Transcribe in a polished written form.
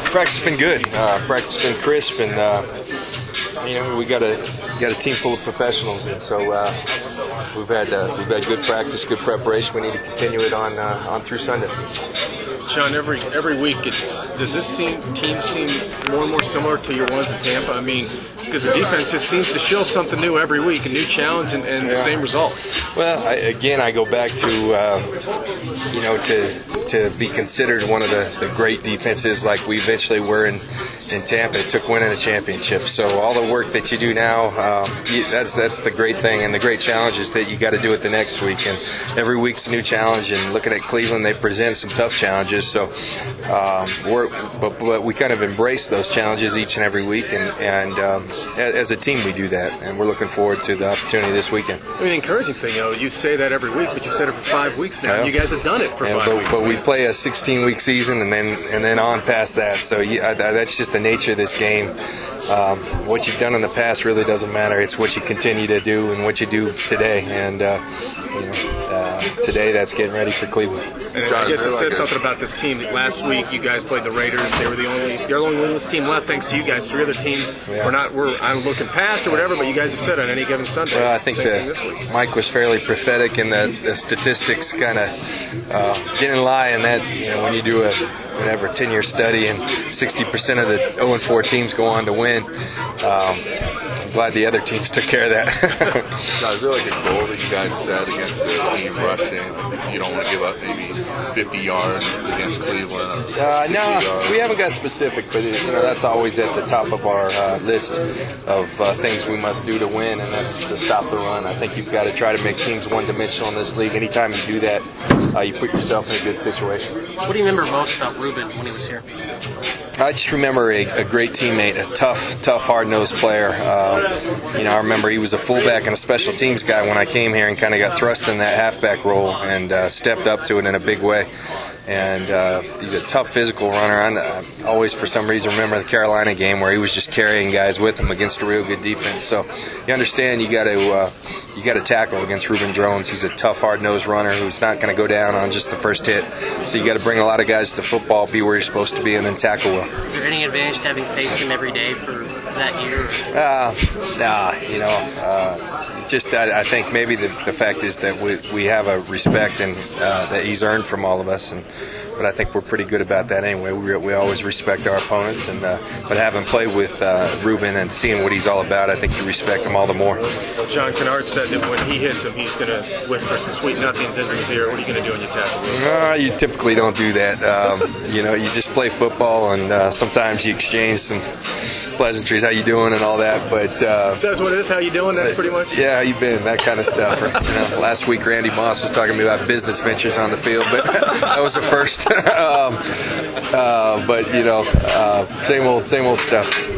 Practice has been good. Practice has been crisp, and we got a team full of professionals, and so we've had good practice, good preparation. We need to continue it on through Sunday. John, every week, does this team seem more and more similar to your ones in Tampa? I mean, because the defense just seems to show something new every week, a new challenge and the same result. Well, I go back to to be considered one of the great defenses like we eventually were in Tampa. It took winning a championship. So all the work that you do now, that's the great thing, and the great challenge is that you got to do it the next week. And every week's a new challenge. And looking at Cleveland, they present some tough challenges. So but we kind of embrace those challenges each and every week. And as a team, we do that. And we're looking forward to the opportunity this weekend. I mean, the encouraging thing, you say that every week, but you've said it for 5 weeks now. Yeah. You guys have done it for 5 weeks. But we play a 16-week season and then on past that. So that's just the nature of this game. What you've done in the past really doesn't matter. It's what you continue to do and what you do today. And today, that's getting ready for Cleveland. And I guess it says something about this team. Last week, you guys played the Raiders. They're the only winless team left, thanks to you guys. 3 other teams I'm looking past or whatever, but you guys have said on any given Sunday. Well, I think that Mike was fairly prophetic, and the statistics kind of didn't lie in that. When you do a 10-year study and 60% of the 0-4 teams go on to win. I'm glad the other teams took care of that. Now, is there like a goal that you guys set against the team rushing? You don't want to give up maybe 50 yards against Cleveland? No, we haven't got specific, but that's always at the top of our list of things we must do to win, and that's to stop the run. I think you've got to try to make teams one-dimensional in this league. Anytime you do that, you put yourself in a good situation. What do you remember most about Ruben when he was here? I just remember a great teammate, a tough, hard-nosed player. I remember he was a fullback and a special teams guy when I came here and kind of got thrust in that halfback role and stepped up to it in a big way. And he's a tough physical runner. I always, for some reason, remember the Carolina game where he was just carrying guys with him against a real good defense. So you understand you got to tackle against Ruben Drones. He's a tough, hard-nosed runner who's not going to go down on just the first hit. So you got to bring a lot of guys to football, be where you're supposed to be, and then tackle well. Is there any advantage to having faced him every day for that year? I think maybe the fact is that we have a respect and that he's earned from all of us, but I think we're pretty good about that anyway. We always respect our opponents, but having played with Ruben and seeing what he's all about, I think you respect him all the more. John Kennard said that when he hits him, he's going to whisper some sweet nothings into his ear. What are you going to do in your tackle? You typically don't do that. You just play football, and sometimes you exchange some pleasantries, how you doing, and all that. But that's what it is. How you doing? That's pretty much. Yeah, how you been? That kind of stuff. Last week Randy Moss was talking to me about business ventures on the field, but that was a first. But same old stuff.